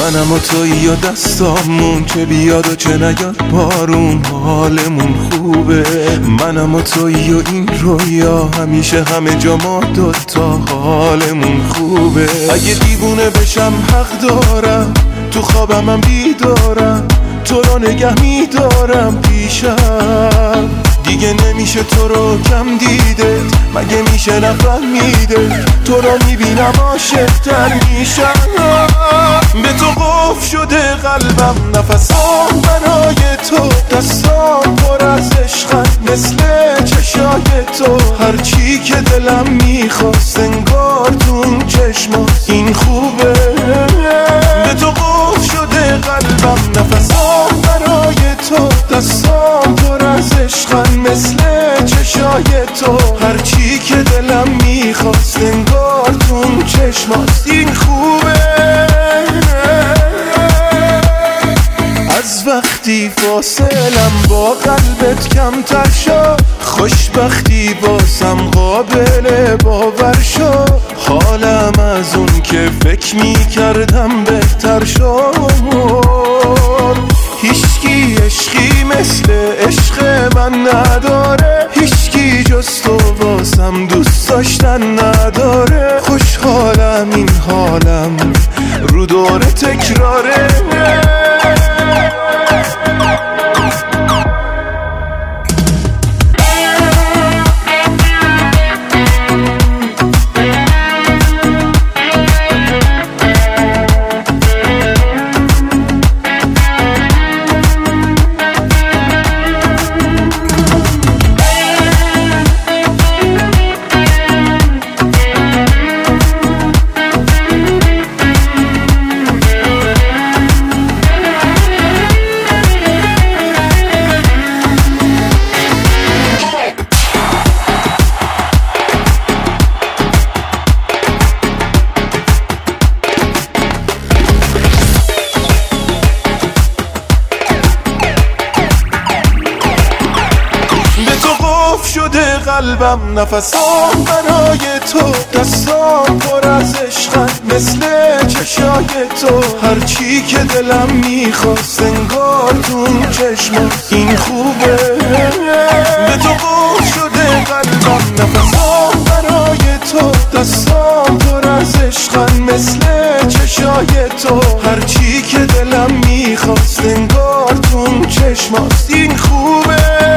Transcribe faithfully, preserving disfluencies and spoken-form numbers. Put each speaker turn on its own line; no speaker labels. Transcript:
منم و تویی و دستامون چه بیاد و چه نیاد بارون حالمون خوبه. منم و تویی و این رویا همیشه همه جا ما دوتا حالمون خوبه. اگه دیوونه بشم حق دارم تو خوابم من بیدارم تو رو نگه میدارم پیشم. دیگه نمیشه تو رو کم دیده مگه میشه نفهمیده تو رو میبینم عاشق‌تر میشم. به تو قفل شده قلبم نفسام برای تو دستام پر از عشقم مثل چشای تو هرچی که دلم میخواست انگار تو چشمات این خوبه. به تو قفل شده قلبم نفسام برای تو دستام پر از عشقم مثل چشای تو هرچی که دلم میخواست انگار تو چشمات این خوبه. از وقتی فاصلم با قلبت کمتر شد خوشبختی باسم قابل باور شد. حالم از اون که فکر میکردم بهتر شد. هیچکی عشقی مثل عشق من نداره هیچکی جز تو واسم دوست داشتن نداره. خوشحالم این حالم رو دور تکراره. شده قلبم نفسام برای تو دستام پر از عشقم مثل چشای تو هرچی که دلم میخواست انگار تو چشمات این خوبه. به تو قفل شده قلبم نفسام برای تو دستام پر از عشقم مثل چشای تو هرچی که دلم میخواست انگار تو چشمات این خوبه.